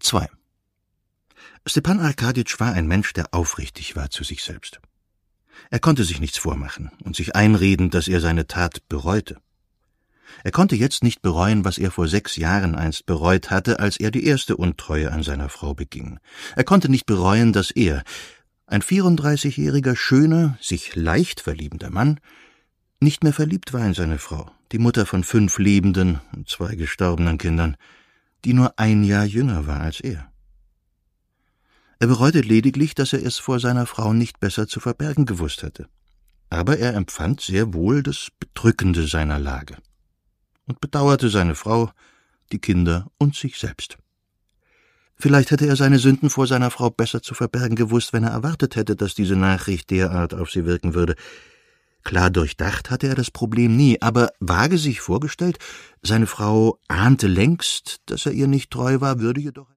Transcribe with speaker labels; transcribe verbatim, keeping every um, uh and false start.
Speaker 1: zwei. Stepan Arkaditsch war ein Mensch, der aufrichtig war zu sich selbst. Er konnte sich nichts vormachen und sich einreden, dass er seine Tat bereute. Er konnte jetzt nicht bereuen, was er vor sechs Jahren einst bereut hatte, als er die erste Untreue an seiner Frau beging. Er konnte nicht bereuen, dass er, ein vierunddreißigjähriger, schöner, sich leicht verliebender Mann, nicht mehr verliebt war in seine Frau, die Mutter von fünf lebenden und zwei gestorbenen Kindern, die nur ein Jahr jünger war als er. Er bereute lediglich, dass er es vor seiner Frau nicht besser zu verbergen gewusst hatte. Aber er empfand sehr wohl das Bedrückende seiner Lage und bedauerte seine Frau, die Kinder und sich selbst. Vielleicht hätte er seine Sünden vor seiner Frau besser zu verbergen gewusst, wenn er erwartet hätte, dass diese Nachricht derart auf sie wirken würde. Klar durchdacht hatte er das Problem nie, aber vage sich vorgestellt, seine Frau ahnte längst, dass er ihr nicht treu war, würde jedoch